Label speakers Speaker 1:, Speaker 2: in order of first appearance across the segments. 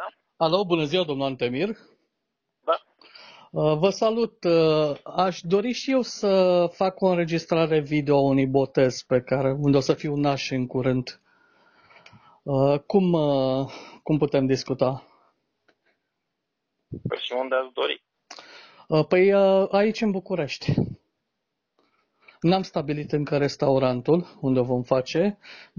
Speaker 1: Alo, bună ziua, domnul Antemir.
Speaker 2: Da.
Speaker 1: Vă salut. Aș dori și eu să fac o înregistrare video a unui botez unde o să fiu naș în curând. Cum putem discuta?
Speaker 2: Păi și unde ați dori?
Speaker 1: Păi aici în București. N-am stabilit încă restaurantul unde o vom face.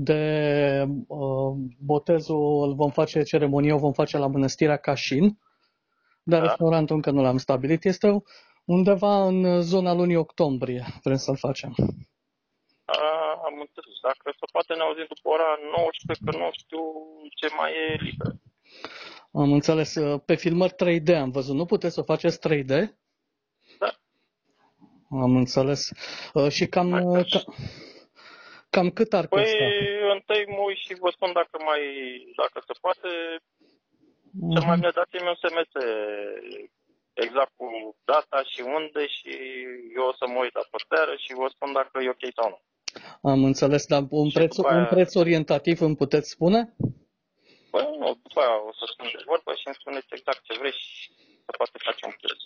Speaker 1: Botezul îl vom face, ceremonia o vom face la Mănăstirea Cașin. Dar
Speaker 2: Da.
Speaker 1: restaurantul încă nu l-am stabilit. Este undeva în zona lunii octombrie. Vrem să-l facem.
Speaker 2: Am înțeles. Dacă se poate ne auzim după ora 19, că nu știu ce mai e liber.
Speaker 1: Am înțeles. Pe filmări 3D am văzut. Nu puteți să o faceți 3D?
Speaker 2: Da.
Speaker 1: Am înțeles. Și cam cât ar
Speaker 2: Păi
Speaker 1: costa?
Speaker 2: întâi mă uit și vă spun dacă se poate. Cel mai bine dați-mi un SMS exact cu data și unde și eu o să mă uit la porteară și vă spun dacă e ok sau nu.
Speaker 1: Am înțeles, dar un preț orientativ îmi puteți spune?
Speaker 2: Păi nu, după aia o să spun de vorbă și îmi spuneți exact ce vrei și să poate face un preț.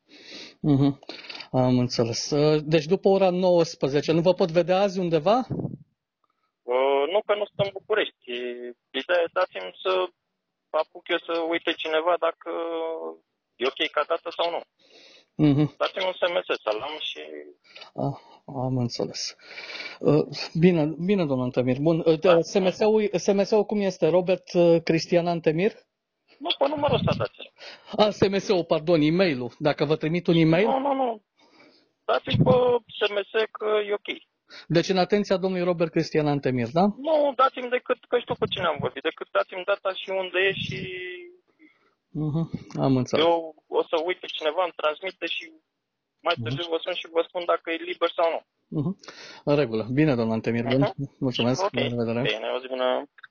Speaker 1: Am înțeles. Deci după ora 19, nu vă pot vedea azi undeva?
Speaker 2: Nu că nu sunt în București. Ideea e dați-mi să apuc eu să uite cineva dacă e ok ca dată sau nu. Dați-mi un SMS să-l am și...
Speaker 1: Am înțeles. Bine, domnul Antemir. Bun. SMS-ul cum este? Robert Cristian Antemir?
Speaker 2: Nu, pe numărul ăsta dați-mi.
Speaker 1: SMS-ul, pardon, e-mail-ul. Dacă vă trimit un e-mail?
Speaker 2: Nu. Dați-mi pe SMS că e ok.
Speaker 1: Deci în atenția domnului Robert Cristian Antemir, da?
Speaker 2: Nu, dați-mi decât, că știu cu cine am vorbit, decât dați-mi data și unde e și...
Speaker 1: Am înțeles.
Speaker 2: Eu o să uite cineva, îmi transmite și mai târziu vă sun și vă spun dacă e liber sau nu.
Speaker 1: În regulă. Bine, domnul Antemir. Bun. Mulțumesc.
Speaker 2: Ok.
Speaker 1: La revedere.
Speaker 2: Bine, o zi bună.